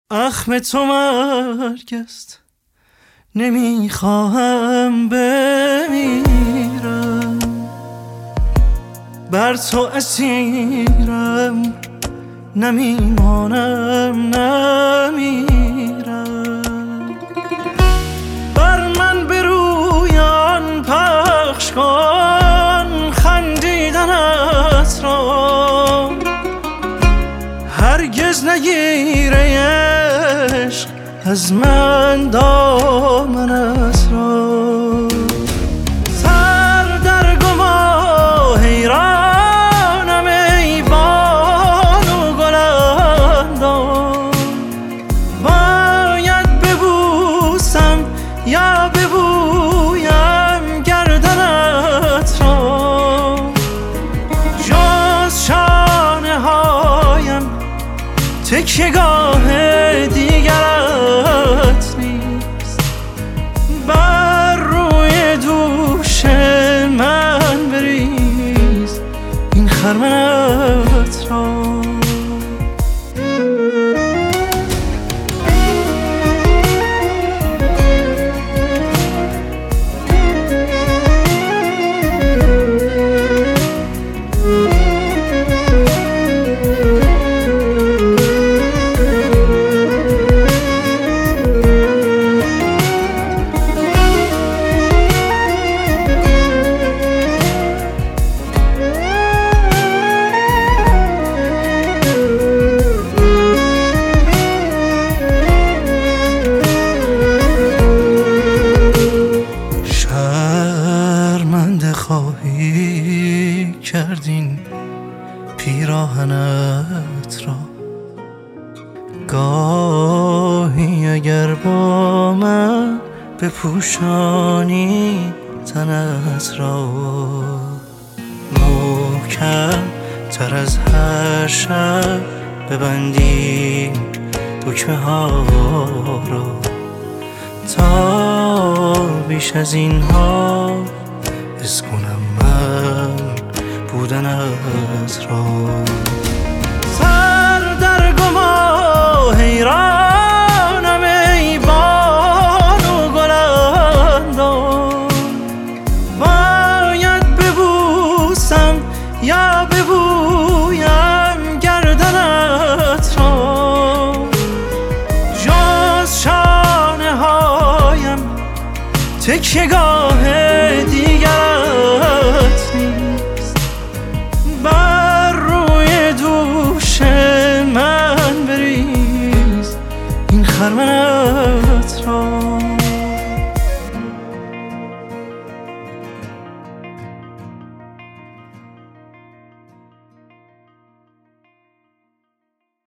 اخم تو مرگ است، نمیخواهم بمیرم، بر تو اسیرم، نمیمانم نمیرم. بر من برویان پخش کن خندیدنت را، هرگز نگیره عشق از من دامنت را. سر در گما حیرانم ای بانو گلاندام، باید ببوسم یا ببویم گردنت را. جز شانه هایم تکیه‌گاه دیگرت نیست، بر روی دوش من بریز این خرمنت را. خواهی کردین پیراهنت را، گاهی اگر با من بپوشانی تنت را، محکم تر از هر شب ببندی دکمه ها را، تا بیش از اینها حس کنم من بودنت را. سر در گما حیرانم ای بانو گلاندام، باید ببوسم یا ببویم گردنت را. جز شانه هایم تکیه‌گاه دیگرت نیست، بر روی دوش من بریز این خرمنت